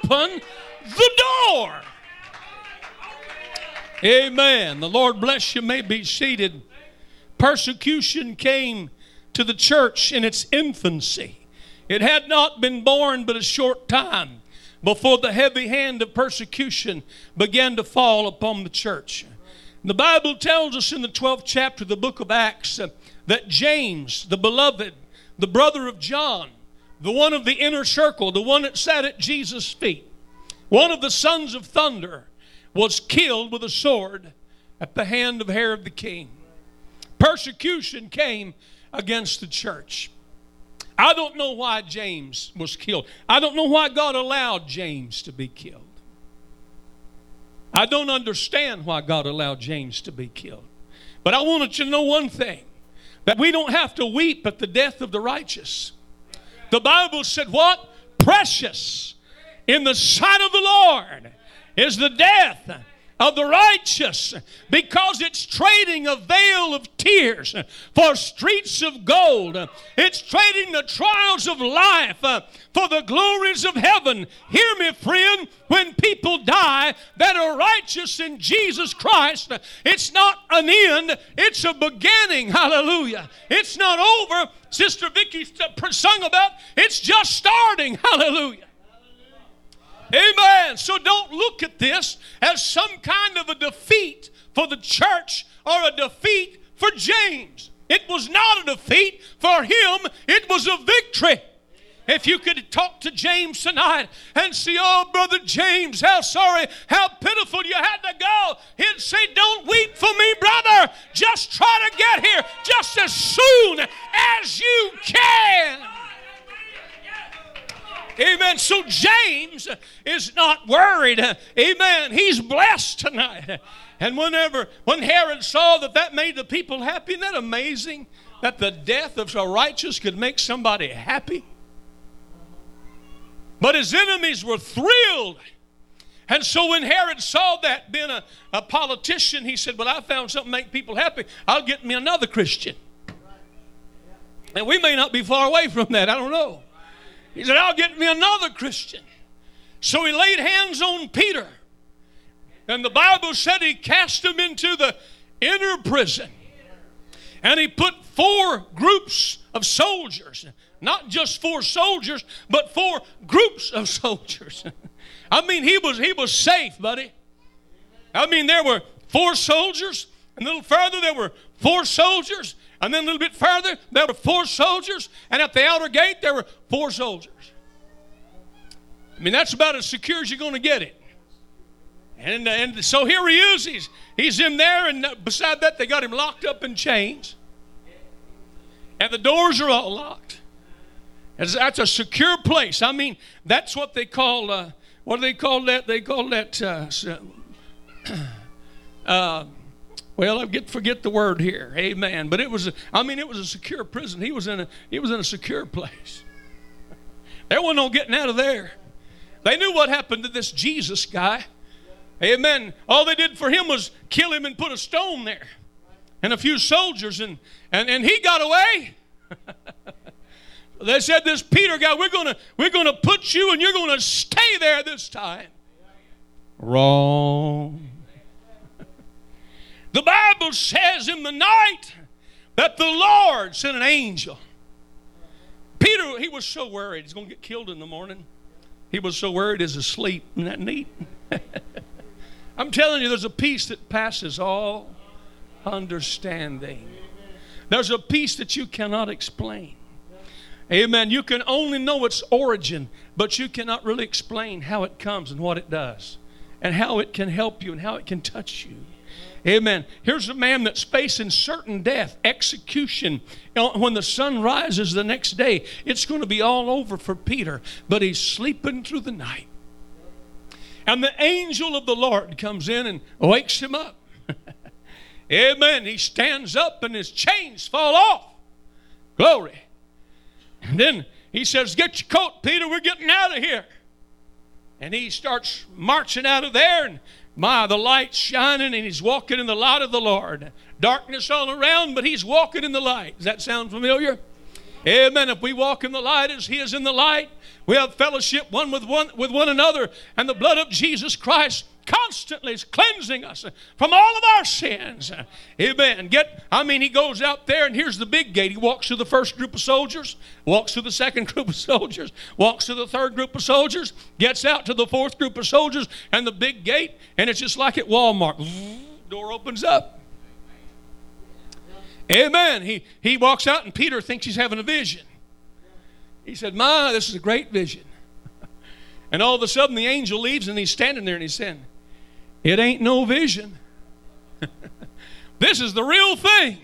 open the door. Amen. The Lord bless you. May be seated. Persecution came to the church in its infancy. It had not been born but a short time before the heavy hand of persecution began to fall upon the church. The Bible tells us in the 12th chapter of the book of Acts that James, the beloved, the brother of John, the one of the inner circle, the one that sat at Jesus' feet, one of the sons of thunder, was killed with a sword at the hand of Herod the king. Persecution came against the church. I don't know why James was killed. I don't know why God allowed James to be killed. I don't understand why God allowed James to be killed. But I wanted you to know one thing, that we don't have to weep at the death of the righteous. The Bible said what? Precious in the sight of the Lord is the death of the righteous, because it's trading a veil of tears for streets of gold. It's trading the trials of life for the glories of heaven. Hear me, friend, when people die that are righteous in Jesus Christ, it's not an end, it's a beginning. Hallelujah. It's not over. Sister Vicky sung about, it's just starting. Hallelujah. Amen. So don't look at this as some kind of a defeat for the church or a defeat for James. It was not a defeat for him. It was a victory. If you could talk to James tonight and see, oh, Brother James, how sorry, how pitiful you had to go, he'd say, don't weep for me, brother. Just try to get here just as soon as you can. Amen. So James is not worried. Amen. He's blessed tonight. And when Herod saw that made the people happy, isn't that amazing? That the death of a righteous could make somebody happy. But his enemies were thrilled. And so when Herod saw that, being a politician, he said, well, I found something to make people happy. I'll get me another Christian. And we may not be far away from that. I don't know. He said, I'll get me another Christian. So he laid hands on Peter. And the Bible said he cast him into the inner prison. And he put 4 groups of soldiers. Not just 4 soldiers, but 4 groups of soldiers. I mean, he was safe, buddy. I mean, there were 4 soldiers. And a little further, there were 4 soldiers. And then a little bit further, there were 4 soldiers. And at the outer gate, there were 4 soldiers. I mean, that's about as secure as you're going to get it. And so here he is. He's in there. And beside that, they got him locked up in chains. And the doors are all locked. That's a secure place. I mean, that's what they call, what do they call that? They call that, well, I forget the word here. Amen. But it was a secure prison. He was in a secure place. There wasn't no getting out of there. They knew what happened to this Jesus guy. Amen. All they did for him was kill him and put a stone there. And a few soldiers, and he got away. They said, this Peter guy, we're gonna put you and you're gonna stay there this time. Wrong. The Bible says in the night that the Lord sent an angel. Peter, he was so worried he's going to get killed in the morning. He was so worried he's asleep. Isn't that neat? I'm telling you, there's a peace that passes all understanding. There's a peace that you cannot explain. Amen. You can only know its origin, but you cannot really explain how it comes and what it does and how it can help you and how it can touch you. Amen. Here's a man that's facing certain death, execution. When the sun rises the next day, it's going to be all over for Peter, but he's sleeping through the night. And the angel of the Lord comes in and wakes him up. Amen. He stands up and his chains fall off. Glory. And then he says, get your coat, Peter, we're getting out of here. And he starts marching out of there, and the light's shining, and he's walking in the light of the Lord. Darkness all around, but he's walking in the light. Does that sound familiar? Amen. If we walk in the light as He is in the light, we have fellowship one with one another, and the blood of Jesus Christ constantly is cleansing us from all of our sins. Amen. He goes out there, and here's the big gate. He walks through the first group of soldiers, walks through the second group of soldiers, walks through the third group of soldiers, gets out to the fourth group of soldiers, and the big gate, and it's just like at Walmart. Door opens up. Amen. He walks out, and Peter thinks he's having a vision. He said, "My, this is a great vision." And all of a sudden, the angel leaves, and he's standing there, and he's saying, "It ain't no vision. This is the real thing."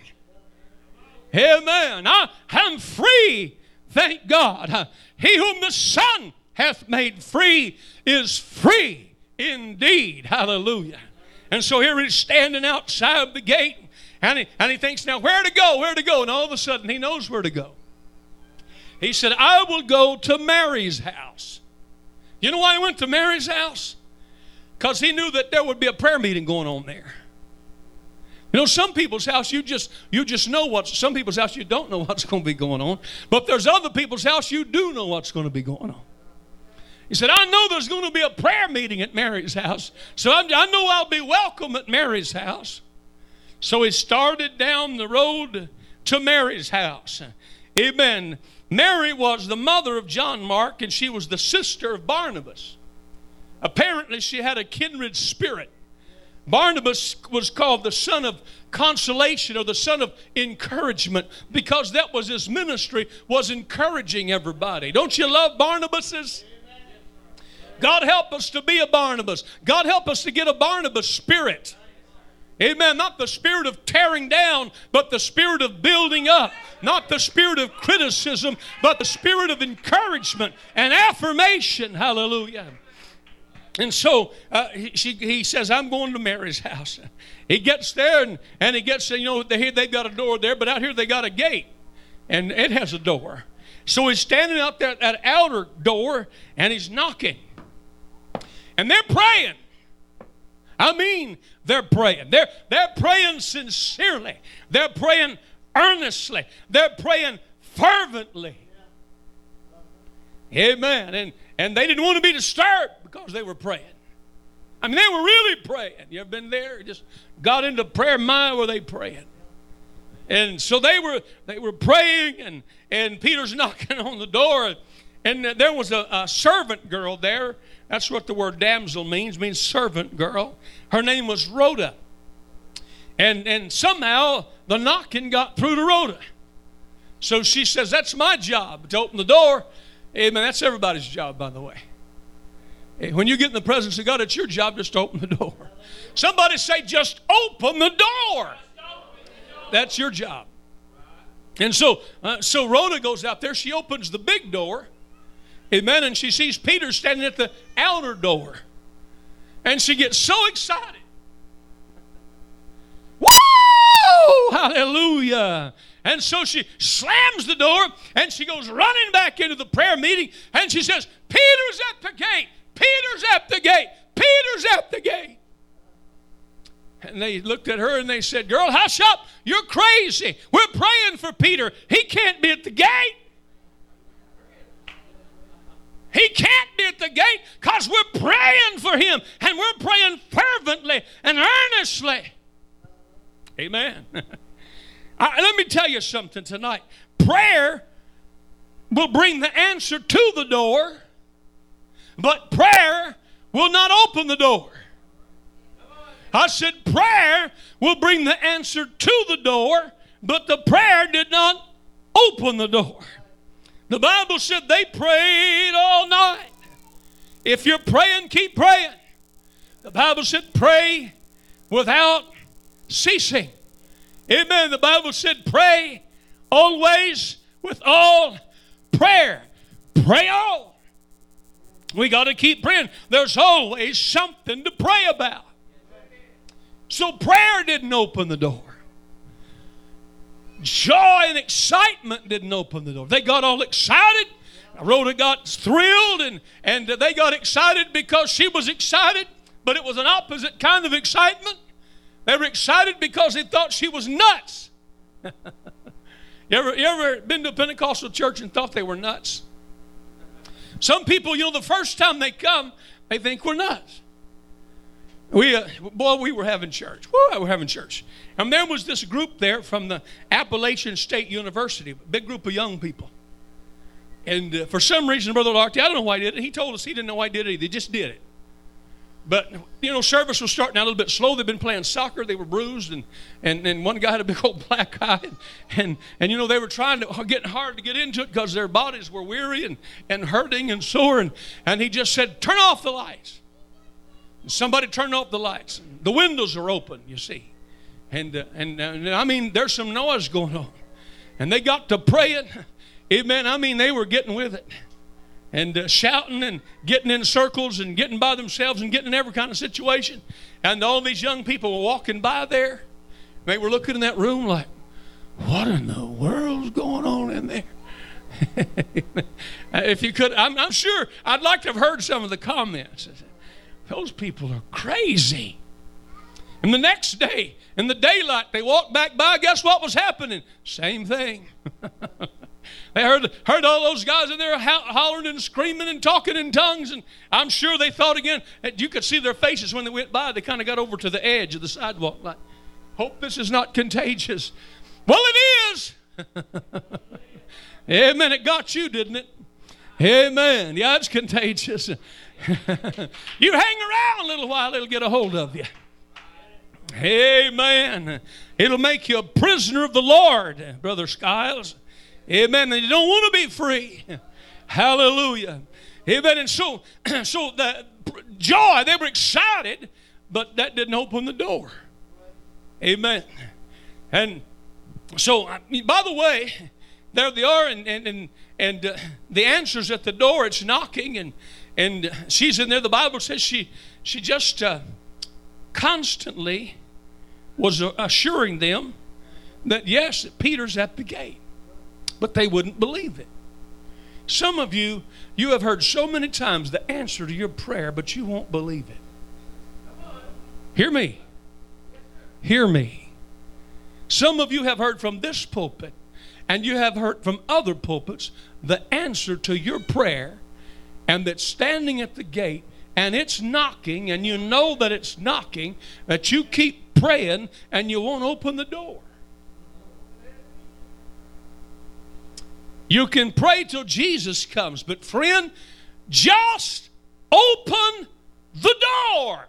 Amen. I am free, thank God. He whom the Son hath made free is free indeed. Hallelujah. And so here he's standing outside the gate. And he thinks, now where to go, where to go? And all of a sudden he knows where to go. He said, "I will go to Mary's house." You know why he went to Mary's house? Because he knew that there would be a prayer meeting going on there. You know, some people's house you just know some people's house you don't know what's going to be going on. But there's other people's house you do know what's going to be going on. He said, "I know there's going to be a prayer meeting at Mary's house. So I know I'll be welcome at Mary's house." So he started down the road to Mary's house. Amen. Mary was the mother of John Mark, and she was the sister of Barnabas. Apparently, she had a kindred spirit. Barnabas was called the son of consolation, or the son of encouragement, because that was his ministry, was encouraging everybody. Don't you love Barnabases? God help us to be a Barnabas. God help us to get a Barnabas spirit. Amen. Not the spirit of tearing down, but the spirit of building up. Not the spirit of criticism, but the spirit of encouragement and affirmation. Hallelujah. And so he says, "I'm going to Mary's house." He gets there, and he gets, they've got a door there, but out here they got a gate, and it has a door. So he's standing out there at that outer door, and he's knocking. And they're praying. They're praying. They're praying sincerely. They're praying earnestly. They're praying fervently. Amen. And they didn't want to be disturbed because they were praying. They were really praying. You ever been there? Just got into prayer mind where they praying. And so they were praying, and Peter's knocking on the door, and there was a servant girl there. That's what the word damsel means servant girl. Her name was Rhoda. And somehow the knocking got through to Rhoda. So she says, "That's my job to open the door." Amen. That's everybody's job, by the way. When you get in the presence of God, it's your job just to open the door. Somebody say, "Just open the door." That's your job. And so Rhoda goes out there. She opens the big door. Amen. And she sees Peter standing at the outer door. And she gets so excited. Woo! Hallelujah. And so she slams the door, and she goes running back into the prayer meeting, and she says, "Peter's at the gate. Peter's at the gate. Peter's at the gate." And they looked at her and they said, "Girl, hush up. You're crazy. We're praying for Peter. He can't be at the gate. He can't be at the gate because we're praying for him, and we're praying fervently and earnestly." Amen. Let me tell you something tonight. Prayer will bring the answer to the door, but prayer will not open the door. I said prayer will bring the answer to the door, but the prayer did not open the door. The Bible said they prayed all night. If you're praying, keep praying. The Bible said pray without ceasing. Amen. The Bible said pray always with all prayer. Pray on. We got to keep praying. There's always something to pray about. So prayer didn't open the door. Joy and excitement didn't open the door. They got all excited. Rhoda got thrilled, and they got excited because she was excited, but it was an opposite kind of excitement. They were excited because they thought she was nuts. You ever been to a Pentecostal church and thought they were nuts? Some people, the first time they come, they think we're nuts. We were having church. We were having church. And there was this group there from the Appalachian State University, a big group of young people. And for some reason, Brother Larky, I don't know why he did it. He told us he didn't know why he did it. They just did it. But, service was starting out a little bit slow. They'd been playing soccer. They were bruised. And one guy had a big old black eye. And they were trying to get hard to get into it because their bodies were weary and hurting and sore. And he just said, turn off the lights. And somebody turned off the lights. The windows are open, you see. And I mean, there's some noise going on. And they got to praying. Amen. I mean, they were getting with it. And shouting and getting in circles and getting by themselves and getting in every kind of situation. And all these young people were walking by there. They were looking in that room like, what in the world's going on in there? If you could, I'm sure I'd like to have heard some of the comments. Those people are crazy. And the next day, in the daylight, they walked back by. Guess what was happening? Same thing. They heard all those guys in there hollering and screaming and talking in tongues. And I'm sure they thought again. You could see their faces when they went by. They kind of got over to the edge of the sidewalk like, hope this is not contagious. Well, it is. Amen. It got you, didn't it? Amen. Yeah, it's contagious. You hang around a little while, it'll get a hold of you. Amen. It'll make you a prisoner of the Lord, Brother Skiles. Amen. And you don't want to be free. Hallelujah. Amen. And so the joy, they were excited, but that didn't open the door. Amen. And so, by the way, there they are, and the answer's at the door. It's knocking, and she's in there. The Bible says she just constantly was assuring them that, yes, Peter's at the gate. But they wouldn't believe it. Some of you have heard so many times the answer to your prayer, but you won't believe it. Hear me. Hear me. Some of you have heard from this pulpit, and you have heard from other pulpits, the answer to your prayer, and that's standing at the gate, and it's knocking, and you know that it's knocking, that you keep praying, and you won't open the door. You can pray till Jesus comes, but friend, just open the door.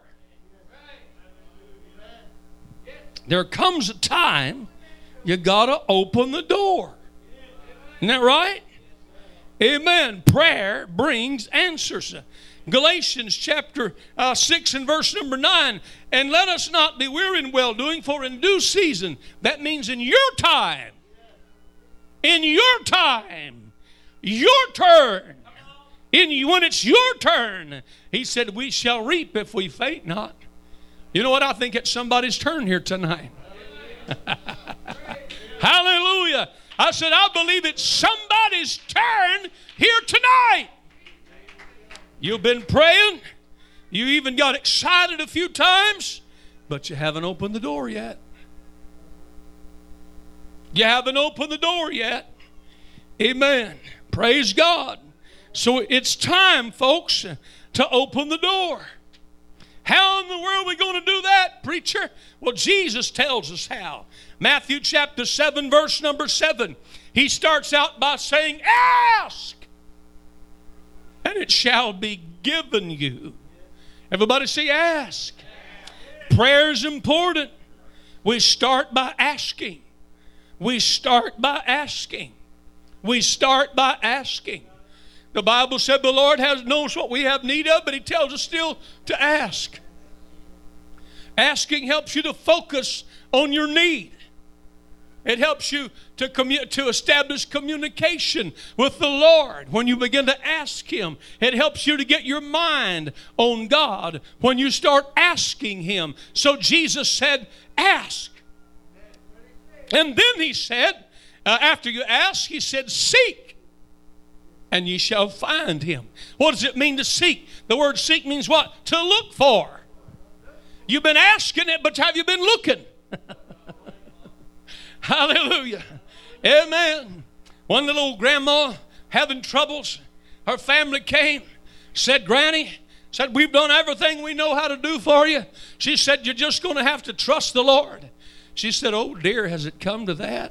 There comes a time you got to open the door. Isn't that right? Amen. Prayer brings answers. Galatians chapter 6 and verse number 9. And let us not be weary in well-doing, for in due season, that means in your time, in your time, your turn, when it's your turn, he said, we shall reap if we faint not. You know what? I think it's somebody's turn here tonight. Hallelujah. I said, I believe it's somebody's turn here tonight. You've been praying. You even got excited a few times, but you haven't opened the door yet. You haven't opened the door yet. Amen. Praise God. So it's time, folks, to open the door. How in the world are we going to do that, preacher? Well, Jesus tells us how. Matthew chapter 7, verse number 7. He starts out by saying, ask, and it shall be given you. Everybody say ask. Prayer is important. We start by asking. We start by asking. We start by asking. The Bible said the Lord knows what we have need of, but He tells us still to ask. Asking helps you to focus on your need. It helps you to establish communication with the Lord when you begin to ask Him. It helps you to get your mind on God when you start asking Him. So Jesus said, ask. And then He said, after you ask, He said, seek, and ye shall find Him. What does it mean to seek? The word seek means what? To look for. You've been asking it, but have you been looking? Hallelujah. Amen. One little old grandma having troubles. Her family came, said, Granny, said, we've done everything we know how to do for you. She said, you're just going to have to trust the Lord. She said, oh dear, has it come to that?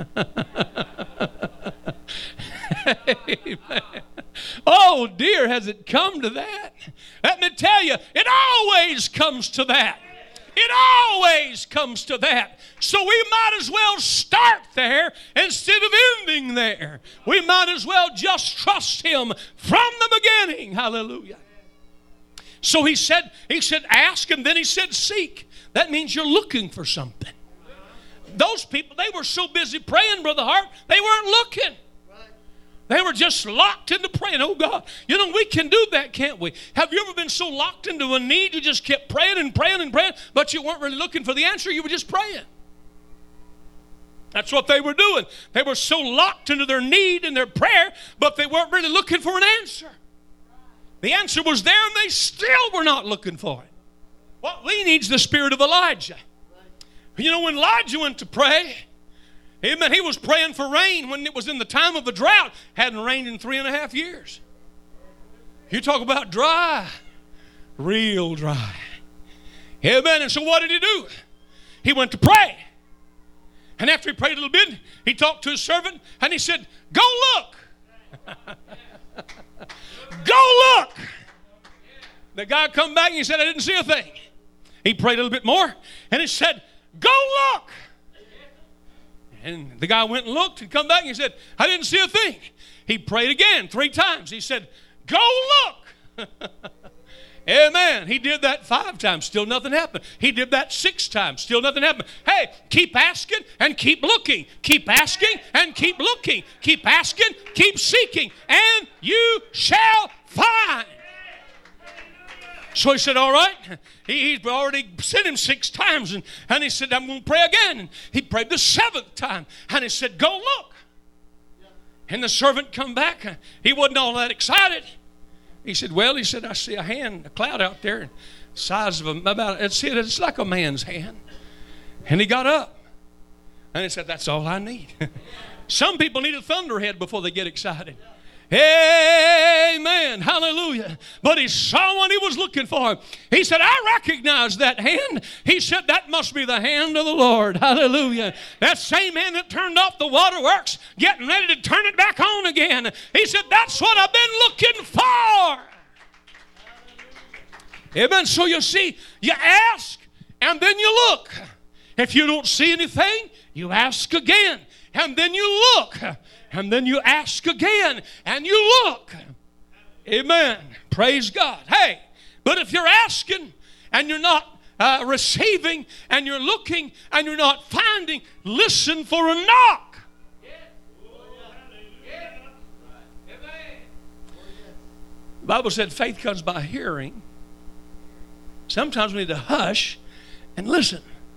Amen. Oh dear, has it come to that? Let me tell you, it always comes to that. It always comes to that. So we might as well start there instead of ending there. We might as well just trust Him from the beginning. Hallelujah. So he said, ask, and then he said, seek. That means you're looking for something. Those people, they were so busy praying, Brother Hart, they weren't looking. They were just locked into praying. Oh, God. You know, we can do that, can't we? Have you ever been so locked into a need you just kept praying and praying and praying, but you weren't really looking for the answer? You were just praying. That's what they were doing. They were so locked into their need and their prayer, but they weren't really looking for an answer. The answer was there, and they still were not looking for it. What we need is the spirit of Elijah. You know, when Elijah went to pray, amen, he was praying for rain when it was in the time of a drought. Hadn't rained in 3.5 years. You talk about dry, real dry. Amen. And so what did he do? He went to pray. And after he prayed a little bit, he talked to his servant and he said, go look. Go look. The guy come back and he said, I didn't see a thing. He prayed a little bit more and he said, go look. And the guy went and looked and come back and he said, I didn't see a thing. He prayed again 3 times. He said, go look. Amen. He did that 5 times. Still nothing happened. He did that 6 times. Still nothing happened. Hey, keep asking and keep looking. Keep asking and keep looking. Keep asking, keep seeking, and you shall find. So he said, all right. He's already sent him 6 times. And he said, I'm going to pray again. And he prayed the 7th time. And he said, go look. And the servant come back. He wasn't all that excited. He said, well, he said, I see a cloud out there, size of it's like a man's hand. And he got up. And he said, that's all I need. Some people need a thunderhead before they get excited. Amen. Hallelujah. But he saw what he was looking for. He said, I recognize that hand. He said, that must be the hand of the Lord. Hallelujah. That same hand that turned off the waterworks, getting ready to turn it back on again. He said, that's what I've been looking for. Amen. So you see, you ask and then you look. If you don't see anything, you ask again. And then you look. And then you ask again, and you look. Amen. Praise God. Hey, but if you're asking, and you're not receiving, and you're looking, and you're not finding, listen for a knock. The Bible said faith comes by hearing. Sometimes we need to hush and listen.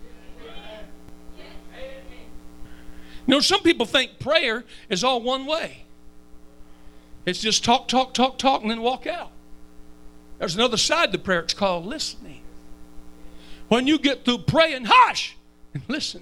You know, some people think prayer is all one way. It's just talk, talk, talk, talk, and then walk out. There's another side to prayer. It's called listening. When you get through praying, hush and listen.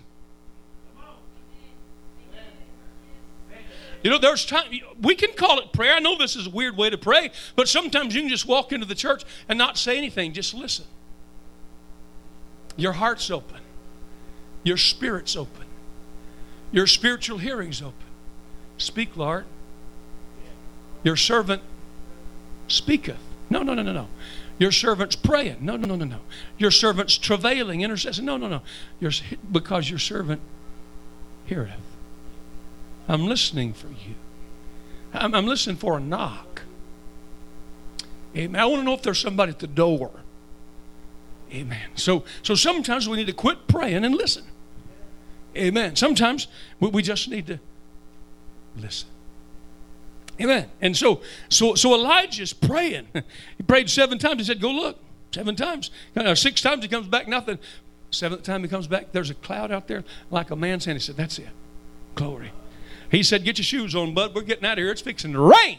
You know, there's time, we can call it prayer. I know this is a weird way to pray, but sometimes you can just walk into the church and not say anything. Just listen. Your heart's open. Your spirit's open. Your spiritual hearing's open. Speak, Lord. Your servant speaketh. No. Your servant's praying. No. Your servant's travailing, intercessing. No. Because your servant heareth. I'm listening for you. I'm listening for a knock. Amen. I want to know if there's somebody at the door. Amen. So sometimes we need to quit praying and listen. Amen. Sometimes we just need to listen. Amen. And so Elijah's praying. He prayed 7 times. He said, go look. 7 times. 6 times he comes back, nothing. 7th time he comes back, there's a cloud out there like a man's hand. He said, that's it. Glory. He said, get your shoes on, bud. We're getting out of here. It's fixing to rain.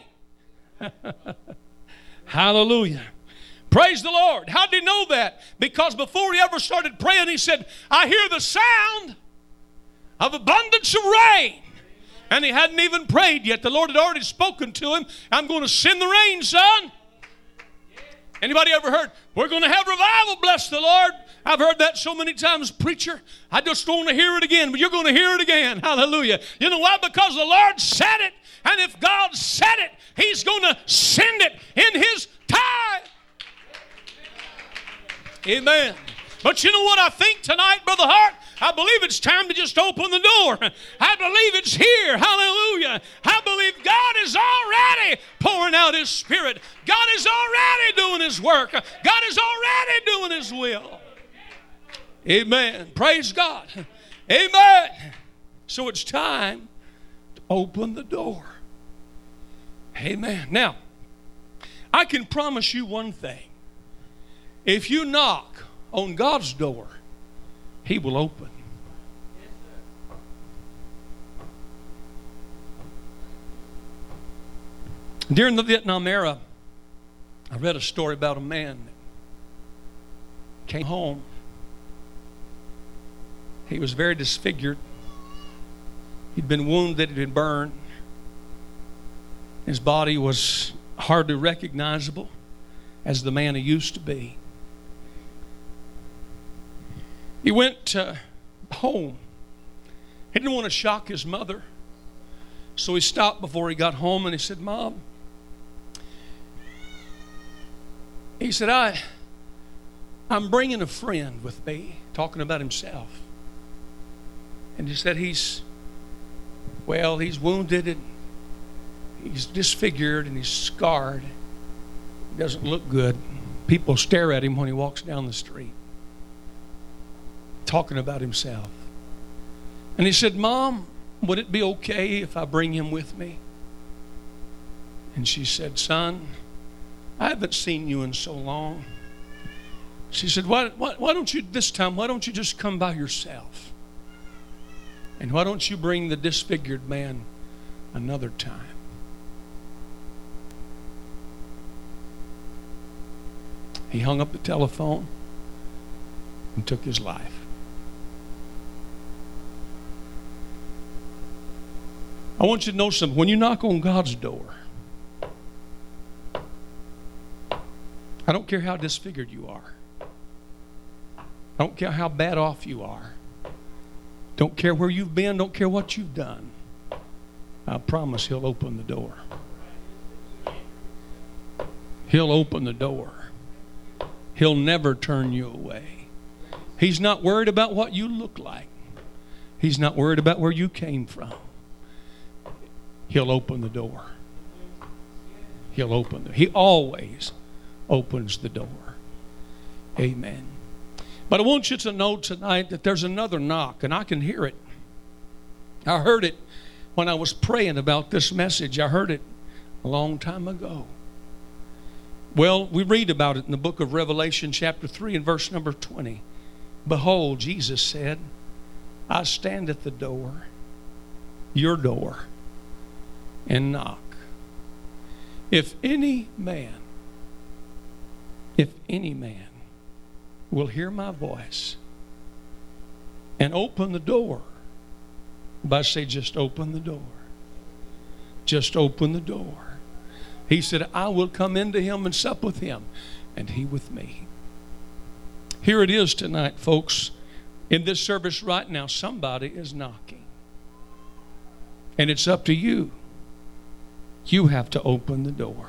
Hallelujah. Praise the Lord. How did he know that? Because before he ever started praying, he said, I hear the sound of abundance of rain. And he hadn't even prayed yet. The Lord had already spoken to him. I'm going to send the rain, son. Anybody ever heard, we're going to have revival, bless the Lord? I've heard that so many times, preacher. I just want to hear it again, but you're going to hear it again. Hallelujah. You know why? Because the Lord said it. And if God said it, He's going to send it in His time. Amen. But you know what I think tonight, Brother Hart? I believe it's time to just open the door. I believe it's here. Hallelujah. I believe God is already pouring out His Spirit. God is already doing His work. God is already doing His will. Amen. Praise God. Amen. So it's time to open the door. Amen. Now, I can promise you one thing. If you knock on God's door, He will open. During the Vietnam era, I read a story about a man that came home. He was very disfigured. He'd been wounded, he'd been burned. His body was hardly recognizable as the man he used to be. He went home. He didn't want to shock his mother. So he stopped before he got home and he said, Mom, he said, I'm bringing a friend with me, talking about himself. And he said he's wounded and he's disfigured and he's scarred. He doesn't look good. People stare at him when he walks down the street, talking about himself. And he said, Mom, would it be okay if I bring him with me? And she said, Son, I haven't seen you in so long. She said, why don't you this time, why don't you just come by yourself? And why don't you bring the disfigured man another time? He hung up the telephone and took his life. I want you to know something. When you knock on God's door, I don't care how disfigured you are. I don't care how bad off you are. Don't care where you've been. Don't care what you've done. I promise He'll open the door. He'll open the door. He'll never turn you away. He's not worried about what you look like. He's not worried about where you came from. He'll open the door. He'll open the door. He always opens the door. Amen. But I want you to know tonight that there's another knock, and I can hear it. I heard it when I was praying about this message. I heard it a long time ago. Well, we read about it in the book of Revelation chapter 3 and verse number 20. Behold, Jesus said, I stand at the door, your door, and knock. If any man will hear my voice and open the door, I say, just open the door. Just open the door. He said, I will come into him and sup with him, and he with me. Here it is tonight, folks. In this service right now, somebody is knocking. And it's up to you. You have to open the door.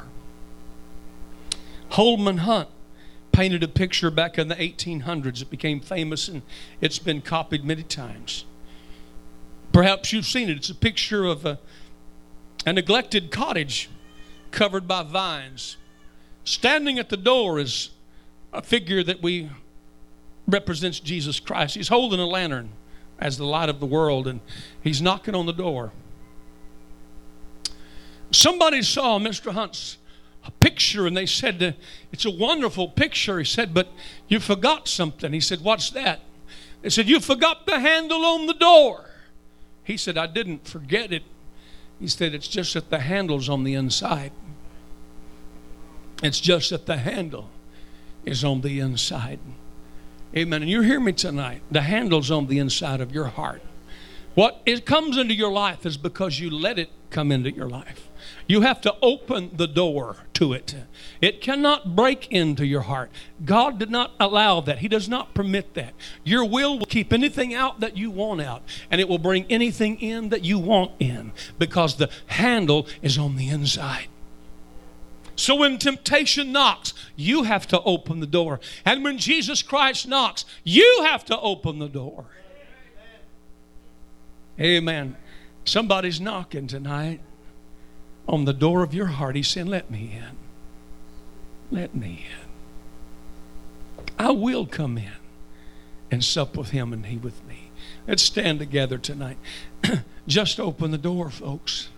Holman Hunt painted a picture back in the 1800s. It became famous and it's been copied many times. Perhaps you've seen it. It's a picture of a neglected cottage covered by vines. Standing at the door is a figure that represents Jesus Christ. He's holding a lantern as the light of the world, and he's knocking on the door. Somebody saw Mr. Hunt's picture, and they said, it's a wonderful picture. He said, but you forgot something. He said, what's that? They said, you forgot the handle on the door. He said, I didn't forget it. He said, it's just that the handle's on the inside. It's just that the handle is on the inside. Amen. And you hear me tonight. The handle's on the inside of your heart. What it comes into your life is because you let it come into your life. You have to open the door to it. It cannot break into your heart. God did not allow that. He does not permit that. Your will keep anything out that you want out, and it will bring anything in that you want in, because the handle is on the inside. So when temptation knocks, you have to open the door. And when Jesus Christ knocks, you have to open the door. Amen. Somebody's knocking tonight on the door of your heart. He's saying, let me in. Let me in. I will come in and sup with him and he with me. Let's stand together tonight. Just open the door, folks.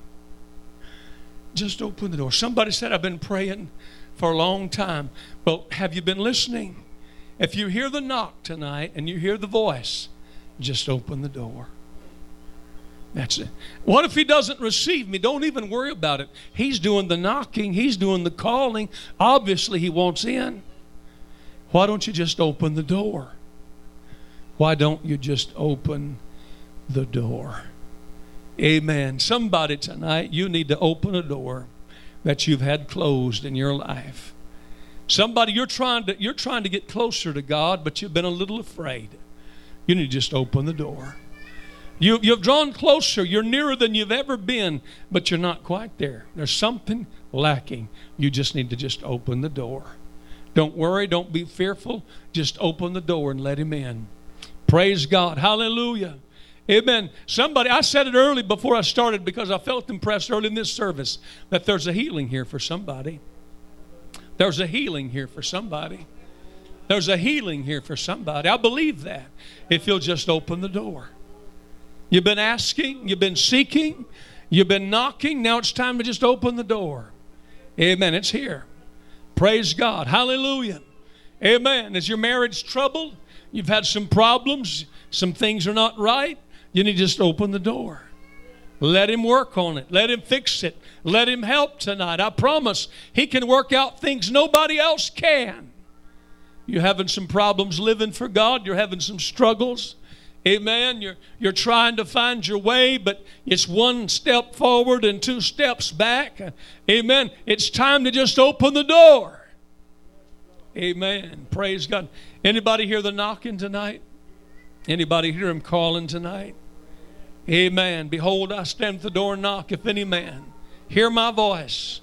Just open the door. Somebody said, I've been praying for a long time. Well, have you been listening? If you hear the knock tonight and you hear the voice, just open the door. That's it. What if he doesn't receive me? Don't even worry about it. He's doing the knocking. He's doing the calling. Obviously, he wants in. Why don't you just open the door? Why don't you just open the door? Amen. Somebody tonight, you need to open a door that you've had closed in your life. Somebody, you're trying to get closer to God, but you've been a little afraid. You need to just open the door. You've drawn closer. You're nearer than you've ever been, but you're not quite there. There's something lacking. You just need to just open the door. Don't worry. Don't be fearful. Just open the door and let him in. Praise God. Hallelujah. Amen. Somebody, I said it early before I started because I felt impressed early in this service that there's a healing here for somebody. There's a healing here for somebody. There's a healing here for somebody. I believe that if you'll just open the door. You've been asking, you've been seeking, you've been knocking. Now it's time to just open the door. Amen. It's here. Praise God. Hallelujah. Amen. Is your marriage troubled? You've had some problems. Some things are not right. You need to just open the door. Let him work on it. Let him fix it. Let him help tonight. I promise he can work out things nobody else can. You're having some problems living for God. You're having some struggles. Amen. You're trying to find your way, but it's one step forward and two steps back. Amen. It's time to just open the door. Amen. Praise God. Anybody hear the knocking tonight? Anybody hear him calling tonight? Amen. Behold, I stand at the door and knock. If any man hear my voice,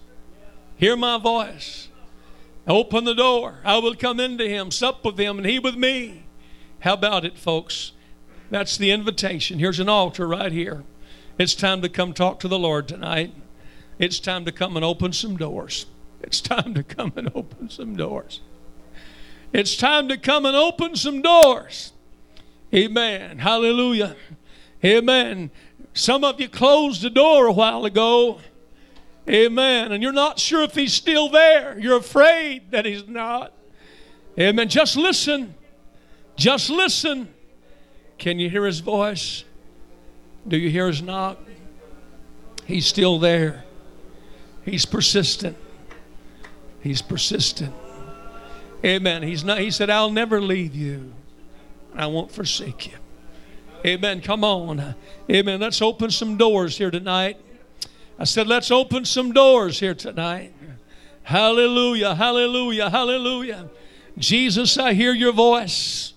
open the door. I will come into him, sup with him, and he with me. How about it, folks? That's the invitation. Here's an altar right here. It's time to come talk to the Lord tonight. It's time to come and open some doors. It's time to come and open some doors. It's time to come and open some doors. Amen. Hallelujah. Amen. Some of you closed the door a while ago. Amen. And you're not sure if he's still there. You're afraid that he's not. Amen. Just listen. Just listen. Can you hear his voice? Do you hear his knock? He's still there. He's persistent. He's persistent. Amen. He's not. He said, I'll never leave you. I won't forsake you. Amen. Come on. Amen. Let's open some doors here tonight. I said, let's open some doors here tonight. Hallelujah. Hallelujah. Hallelujah. Jesus, I hear your voice.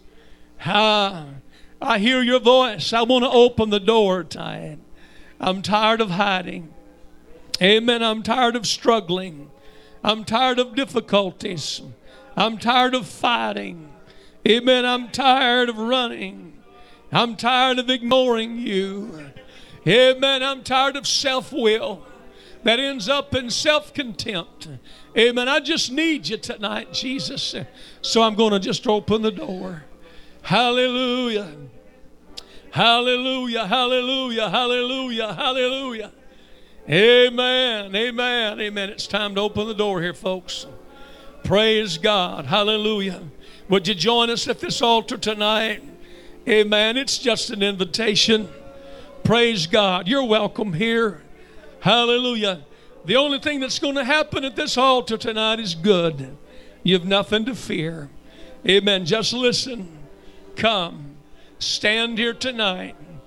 I hear your voice. I want to open the door tonight. I'm tired of hiding. Amen. I'm tired of struggling. I'm tired of difficulties. I'm tired of fighting. Amen. I'm tired of running. I'm tired of ignoring you. Amen. I'm tired of self-will that ends up in self-contempt. Amen. I just need you tonight, Jesus. So I'm going to just open the door. Hallelujah. Hallelujah. Hallelujah. Hallelujah. Hallelujah. Amen. Amen. Amen. It's time to open the door here, folks. Praise God. Hallelujah. Would you join us at this altar tonight? Amen. It's just an invitation. Praise God. You're welcome here. Hallelujah. The only thing that's going to happen at this altar tonight is good. You have nothing to fear. Amen. Just listen. Come. Stand here tonight.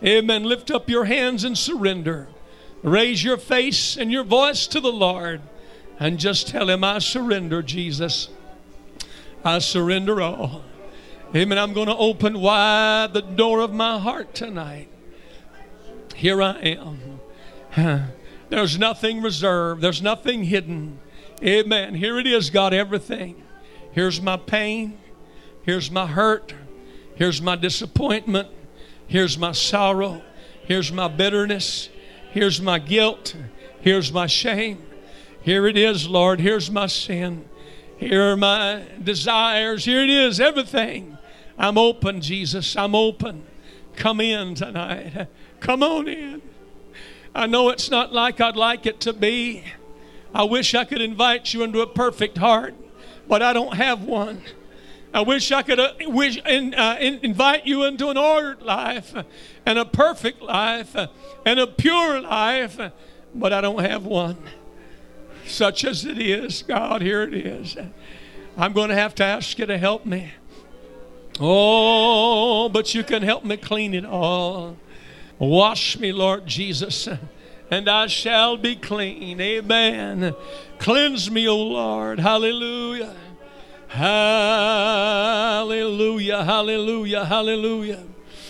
Amen. Lift up your hands and surrender. Raise your face and your voice to the Lord and just tell Him, I surrender, Jesus. I surrender all. Amen. I'm going to open wide the door of my heart tonight. Here I am. There's nothing reserved. There's nothing hidden. Amen. Here it is, God, everything. Here's my pain. Here's my hurt. Here's my disappointment. Here's my sorrow. Here's my bitterness. Here's my guilt. Here's my shame. Here it is, Lord. Here's my sin. Here are my desires. Here it is, everything. I'm open, Jesus. I'm open. Come in tonight. Come on in. I know it's not like I'd like it to be. I wish I could invite you into a perfect heart, but I don't have one. I wish I could invite you into an ordered life and a perfect life and a pure life, but I don't have one. Such as it is, God, here it is. I'm going to have to ask you to help me. Oh, but you can help me clean it all. Wash me, Lord Jesus, and I shall be clean. Amen. Cleanse me, O Lord. Hallelujah. Hallelujah, hallelujah, hallelujah.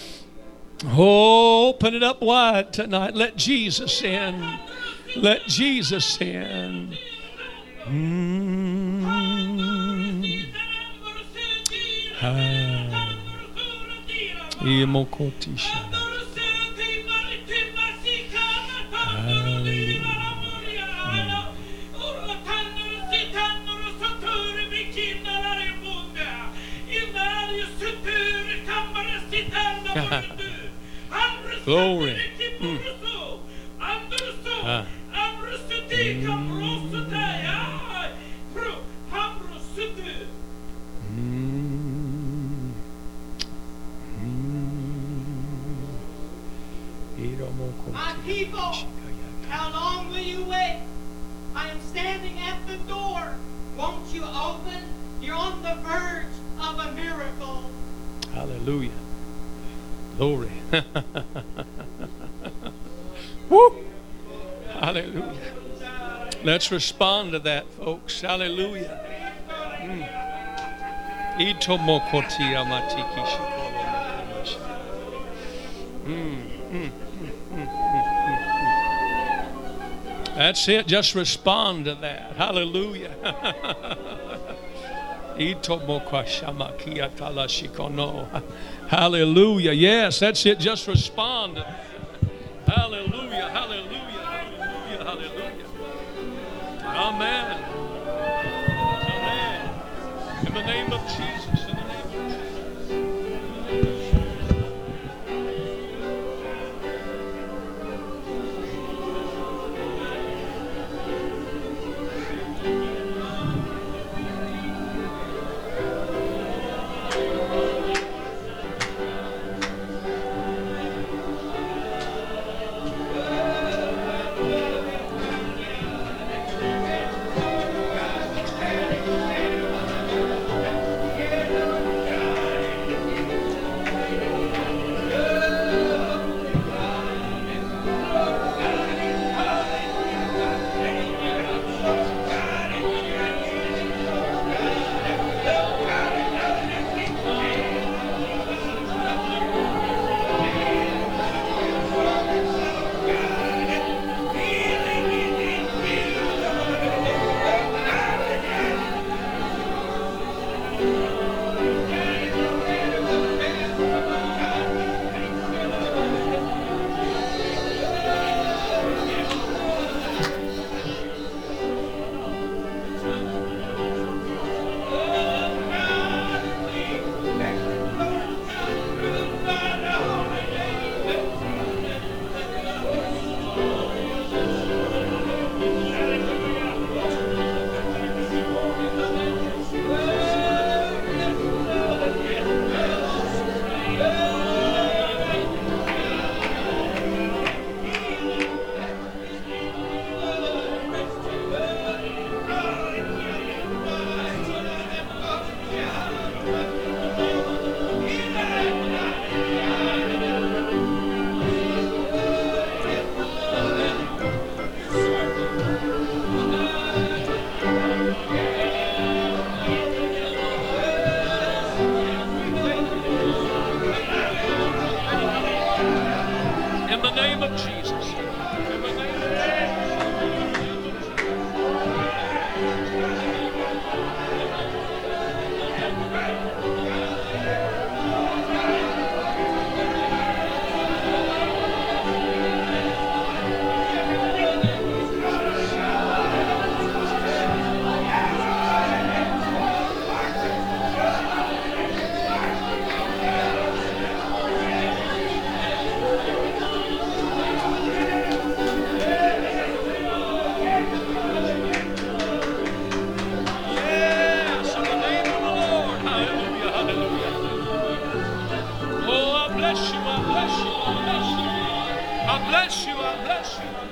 Oh, open it up wide tonight. Let Jesus in. Let Jesus in. Glory. My people, how long will you wait? I am standing at the door. Won't you open? You're on the verge of a miracle. Hallelujah. Glory. Woo. Hallelujah. Let's respond to that, folks. Hallelujah. That's it. Just respond to that. Hallelujah. Hallelujah. Yes, that's it. Just respond. Hallelujah. Hallelujah. Hallelujah. Hallelujah. Amen. Amen. In the name of Jesus. In the name of Jesus. bless you. I bless you. I bless you. I bless you. I bless you.